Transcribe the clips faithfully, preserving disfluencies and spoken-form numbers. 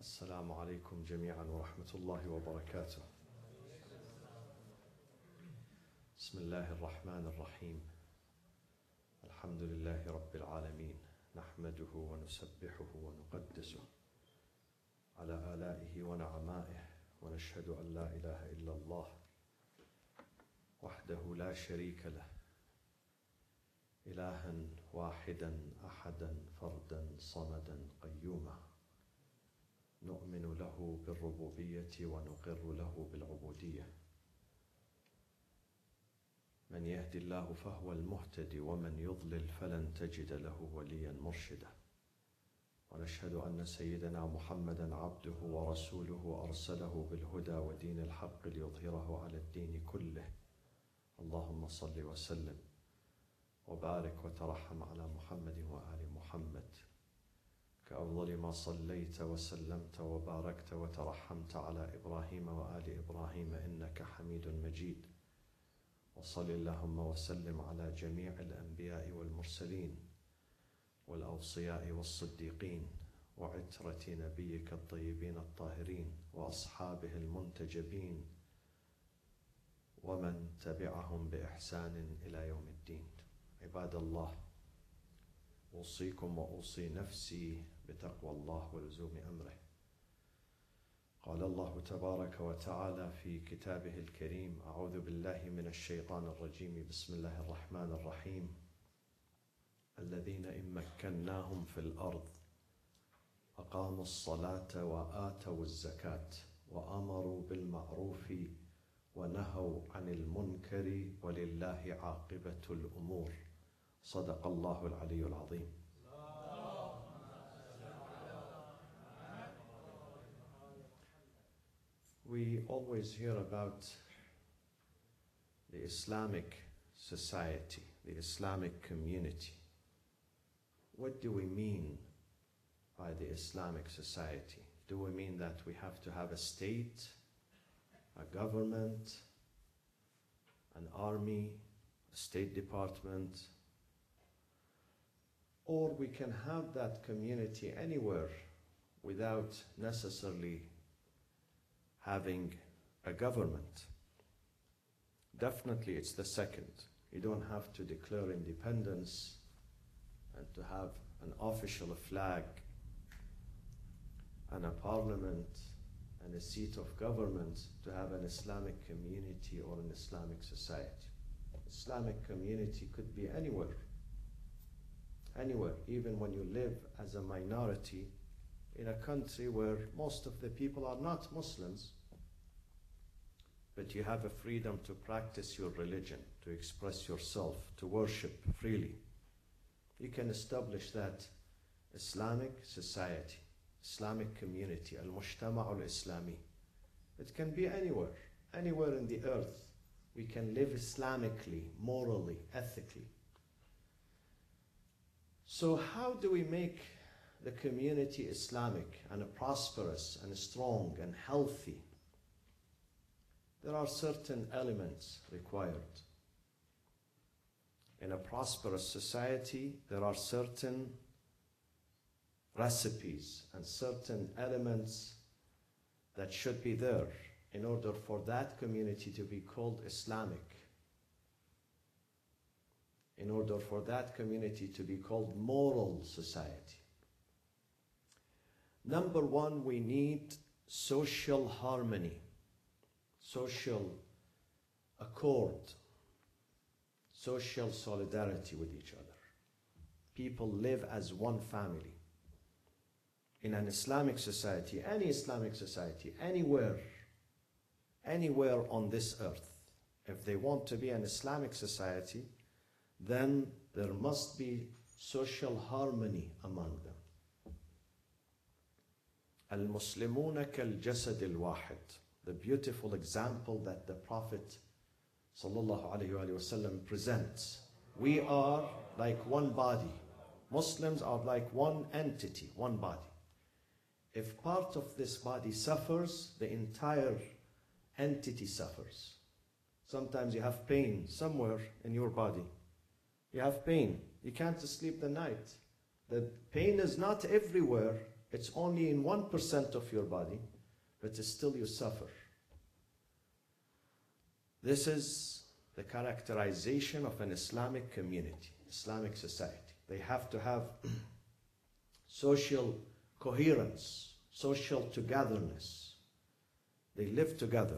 السلام عليكم جميعا ورحمة الله وبركاته. بسم الله الرحمن الرحيم. الحمد لله رب العالمين، نحمده ونسبحه ونقدسه على آلائه ونعمائه، ونشهد أن لا إله إلا الله وحده لا شريك له، إلها واحدا أحدا فردا صمدا قيوما، نؤمن له بالربوبية ونقر له بالعبودية. من يهدي الله فهو المهتدي، ومن يضلل فلن تجد له وليا مرشدا. ونشهد أن سيدنا محمدا عبده ورسوله، أرسله بالهدى ودين الحق ليظهره على الدين كله. اللهم صل وسلم وبارك وترحم على محمد وآل محمد، كأفضل ما صليت وسلمت وباركت وترحمت على إبراهيم وآل إبراهيم إنك حميد مجيد. وصل اللهم وسلم على جميع الأنبياء والمرسلين والأوصياء والصديقين وعترة نبيك الطيبين الطاهرين وأصحابه المنتجبين ومن تبعهم بإحسان إلى يوم الدين. عباد الله، أوصيكم وأوصي نفسي بتقوى الله ولزوم أمره. قال الله تبارك وتعالى في كتابه الكريم: أعوذ بالله من الشيطان الرجيم، بسم الله الرحمن الرحيم. الذين إن مكناهم في الأرض أقاموا الصلاة وآتوا الزكاة وأمروا بالمعروف ونهوا عن المنكر ولله عاقبة الأمور. صدق الله العلي العظيم. We always hear about the Islamic society, the Islamic community. What do we mean by the Islamic society? Do we mean that we have to have a state, a government, an army, a State Department, or we can have that community anywhere without necessarily having a government? Definitely it's the second. You don't have to declare independence and to have an official flag and a parliament and a seat of government to have an Islamic community or an Islamic society. Islamic community could be anywhere. Anywhere, even when you live as a minority in a country where most of the people are not Muslims, but you have a freedom to practice your religion, to express yourself, to worship freely. You can establish that Islamic society, Islamic community, al-Mujtama' al-Islami. It can be anywhere, anywhere in the earth. We can live Islamically, morally, ethically. So how do we make the community Islamic and prosperous and strong and healthy? There are certain elements required. In a prosperous society, there are certain recipes and certain elements that should be there in order for that community to be called Islamic, in order for that community to be called moral society. Number one, we need social harmony, social accord, social solidarity with each other. People live as one family. In an Islamic society, any Islamic society, anywhere, anywhere on this earth, if they want to be an Islamic society, then there must be social harmony among them. Al-Muslimuna kal-jasad al-wahid. The beautiful example that the Prophet sallallahu alaihi wasallam presents. We are like one body. Muslims are like one entity, one body. If part of this body suffers, the entire entity suffers. Sometimes you have pain somewhere in your body. You have pain. You can't sleep the night. The pain is not everywhere It's only in one percent of your body, but still you suffer. This is the characterization of an Islamic community, Islamic society. They have to have social coherence, social togetherness. They live together.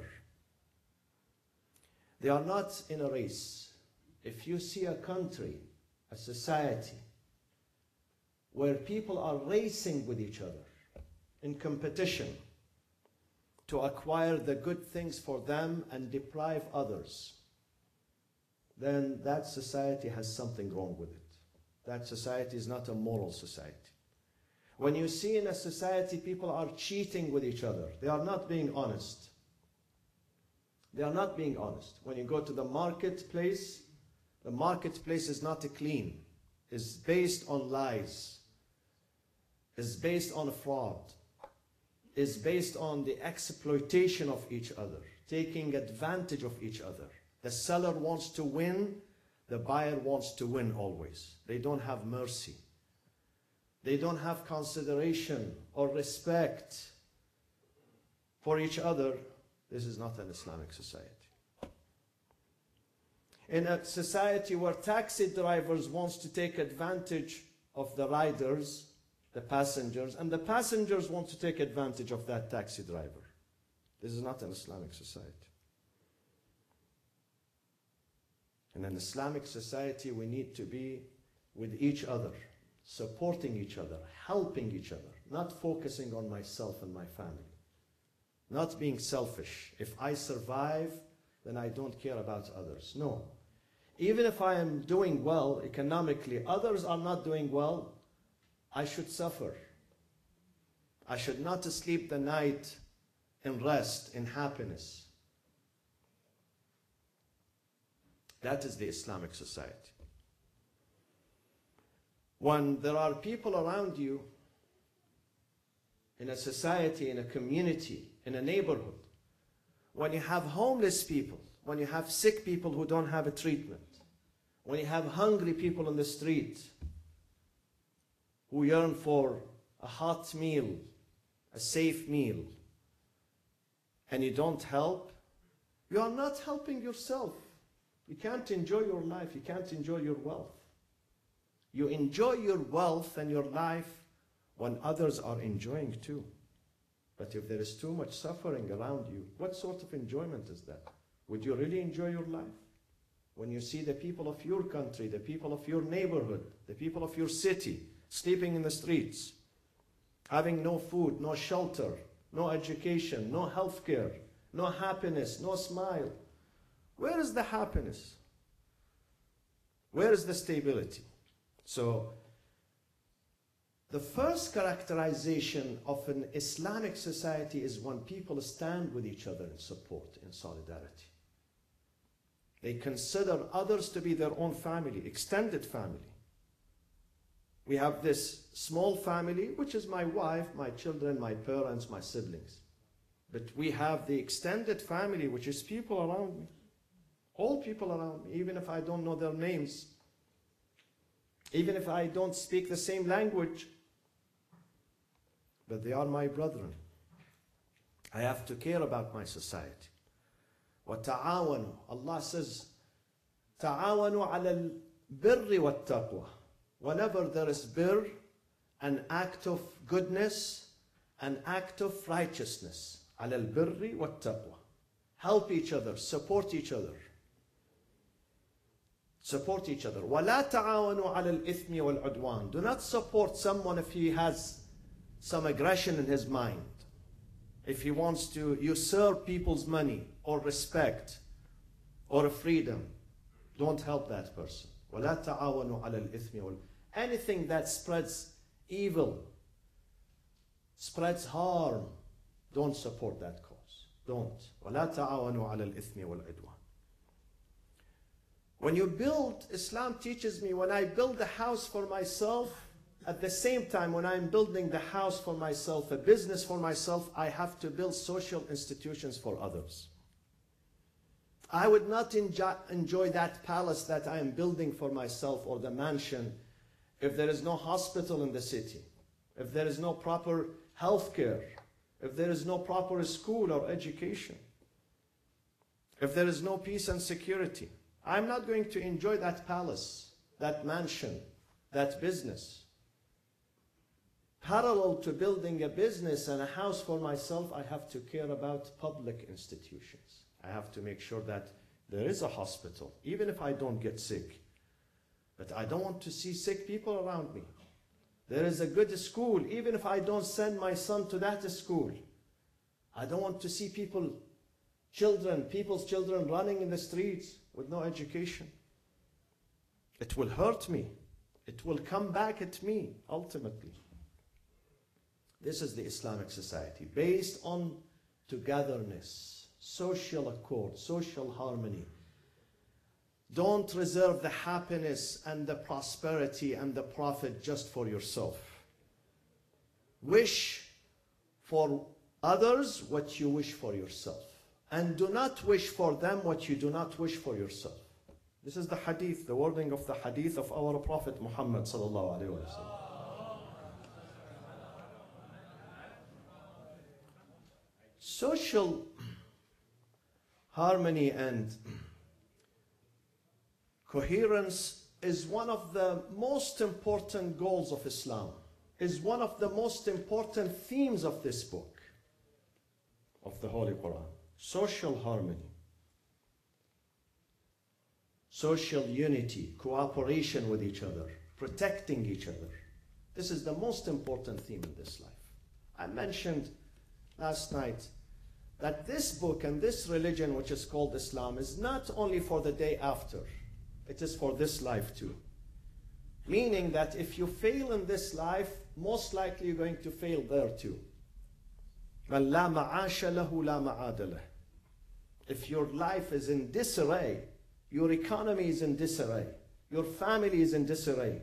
They are not in a race. If you see a country, a society, where people are racing with each other in competition to acquire the good things for them and deprive others, then that society has something wrong with it. That society is not a moral society. When you see in a society people are cheating with each other, they are not being honest. They are not being honest. When you go to the marketplace, the marketplace is not clean. It's based on lies. It's based on fraud. It's based on the exploitation of each other, taking advantage of each other. The seller wants to win, the buyer wants to win always. They don't have mercy. They don't have consideration or respect for each other. This is not an Islamic society. In a society where taxi drivers want to take advantage of the riders, the passengers, and the passengers want to take advantage of that taxi driver. This is not an Islamic society. In an Islamic society, we need to be with each other, supporting each other, helping each other, not focusing on myself and my family, not being selfish. If I survive, then I don't care about others. No. Even if I am doing well economically, others are not doing well, I should suffer. I should not sleep the night in rest, in happiness. That is the Islamic society. When there are people around you in a society, in a community, in a neighborhood, when you have homeless people, when you have sick people who don't have a treatment, when you have hungry people on the street who yearn for a hot meal, a safe meal, and you don't help, you are not helping yourself. You can't enjoy your life. You can't enjoy your wealth. You enjoy your wealth and your life when others are enjoying too. But if there is too much suffering around you, what sort of enjoyment is that? Would you really enjoy your life? When you see the people of your country, the people of your neighborhood, the people of your city, sleeping in the streets, having no food, no shelter, no education, no health care, no happiness, no smile. Where is the happiness? Where is the stability? So, the first characterization of an Islamic society is when people stand with each other in support, in solidarity. They consider others to be their own family, extended family. We have this small family, which is my wife, my children, my parents, my siblings. But we have the extended family, which is people around me. All people around me, even if I don't know their names. Even if I don't speak the same language. But they are my brethren. I have to care about my society. وَتَعَاوَنُوا. Allah says, تَعَاوَنُوا عَلَى الْبِرِّ وَالتَّقْوَى. Whenever there is birr, an act of goodness, an act of righteousness. عَلَى الْبِرِّ وَالتَّقْوَى. Help each other, support each other. Support each other. وَلَا تَعَاوَنُوا عَلَى الْإِثْمِ وَالْعُدْوَانِ. Do not support someone if he has some aggression in his mind. If he wants to usurp people's money or respect or freedom, don't help that person. وَلَا تَعَاوَنُوا عَلَى الْإِثْمِ وَالْعُدْوَانِ. Anything that spreads evil, spreads harm, don't support that cause. Don't. وَلَا تَعَاوَنُوا عَلَى الْإِثْمِ وَالْعُدْوَانِ. When you build, Islam teaches me, when I build a house for myself, at the same time, when I'm building the house for myself, a business for myself, I have to build social institutions for others. I would not enjoy, enjoy that palace that I am building for myself or the mansion if there is no hospital in the city, if there is no proper health care, if there is no proper school or education, if there is no peace and security, I'm not going to enjoy that palace, that mansion, that business. Parallel to building a business and a house for myself, I have to care about public institutions. I have to make sure that there is a hospital, even if I don't get sick. But I don't want to see sick people around me. There is a good school, even if I don't send my son to that school. I don't want to see people, children, people's children running in the streets with no education. It will hurt me. It will come back at me, ultimately. This is the Islamic society, based on togetherness, social accord, social harmony. Don't reserve the happiness and the prosperity and the profit just for yourself. Wish for others what you wish for yourself. And do not wish for them what you do not wish for yourself. This is the hadith, the wording of the hadith of our Prophet Muhammad sallallahu alaihi wasallam. Social harmony and coherence is one of the most important goals of Islam, is one of the most important themes of this book, of the Holy Quran. Social harmony, social unity, cooperation with each other, protecting each other. This is the most important theme in this life. I mentioned last night that this book and this religion, which is called Islam, is not only for the day after, it is for this life too. Meaning that if you fail in this life, most likely you're going to fail there too. مَنْ لَا مَعَاشَ لَهُ لَا مَعَادَ لَهُ. If your life is in disarray, your economy is in disarray, your family is in disarray,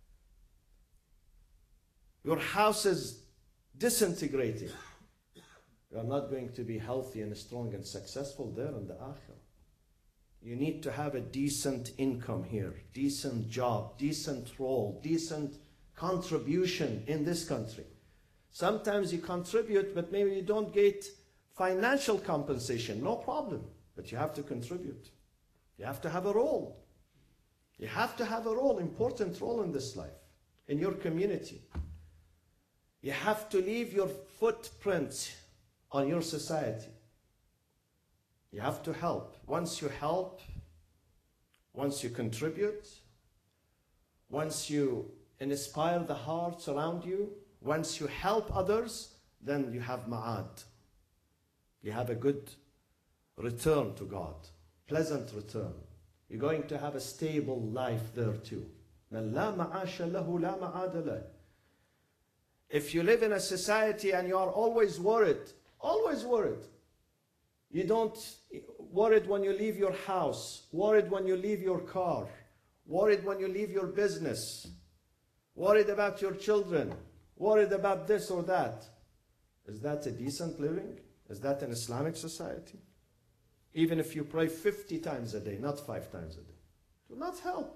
your house is disintegrating, you are not going to be healthy and strong and successful there in the Akhirah. You need to have a decent income here, decent job, decent role, decent contribution in this country. Sometimes you contribute, but maybe you don't get financial compensation. No problem, but you have to contribute. You have to have a role. You have to have a role, important role in this life, in your community. You have to leave your footprint on your society. You have to help. Once you help, once you contribute, once you inspire the hearts around you, once you help others, then you have ma'ad. You have a good return to God, pleasant return. You're going to have a stable life there too. لَا مَعَاشَ لَهُ لَا مَعَادَ لَهُ. If you live in a society and you are always worried, always worried. You don't worried when you leave your house, worried when you leave your car, worried when you leave your business, worried about your children, worried about this or that. Is that a decent living? Is that an Islamic society? Even if you pray fifty times a day, not five times a day, it will not help.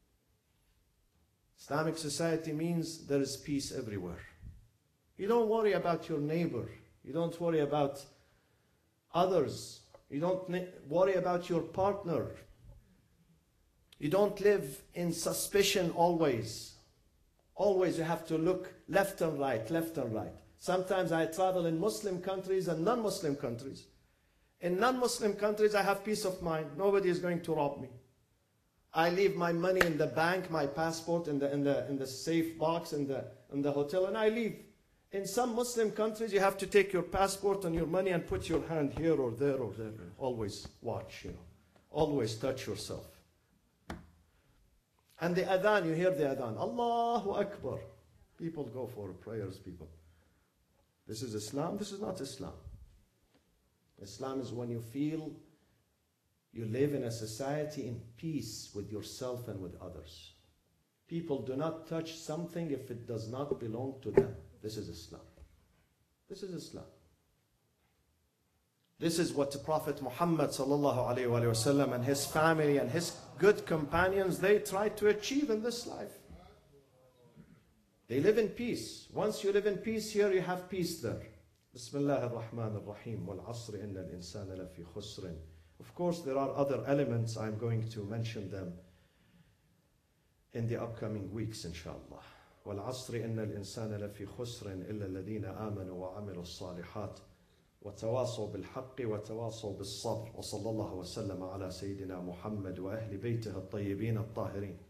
Islamic society means there is peace everywhere. You don't worry about your neighbor. You don't worry about others. You don't worry about your partner. You don't live in suspicion always. Always you have to look left and right, left and right. Sometimes I travel in Muslim countries and non-Muslim countries. In non-Muslim countries, I have peace of mind. Nobody is going to rob me. I leave my money in the bank, my passport in the, in the, in the safe box in the, in the hotel, and I leave. In some Muslim countries, you have to take your passport and your money and put your hand here or there or there. Always watch, you know. Always touch yourself. And the adhan, you hear the adhan. Allahu Akbar. People go for prayers, people. This is Islam. This is not Islam. Islam is when you feel you live in a society in peace with yourself and with others. People do not touch something if it does not belong to them. This is Islam. This is Islam. This is what the Prophet Muhammad sallallahu alaihi wasallam and his family and his good companions, they tried to achieve in this life. They live in peace. Once you live in peace here, you have peace there. Bismillah ar-Rahman ar-Rahim. Wal-Asri inna al-insana lafi khusrin. Of course, there are other elements. I'm going to mention them in the upcoming weeks, inshallah. وَالْعَصْرِ إِنَّ الْإِنسَانَ لَفِي خُسْرٍ إِلَّا الَّذِينَ آمَنُوا وَعَمِلُوا الصَّالِحَاتِ وَتَوَاصَوْا بِالْحَقِّ وَتَوَاصَوْا بِالصَّبْرِ وصلى الله وسلم على سيدنا محمد وأهل بيته الطيبين الطاهرين.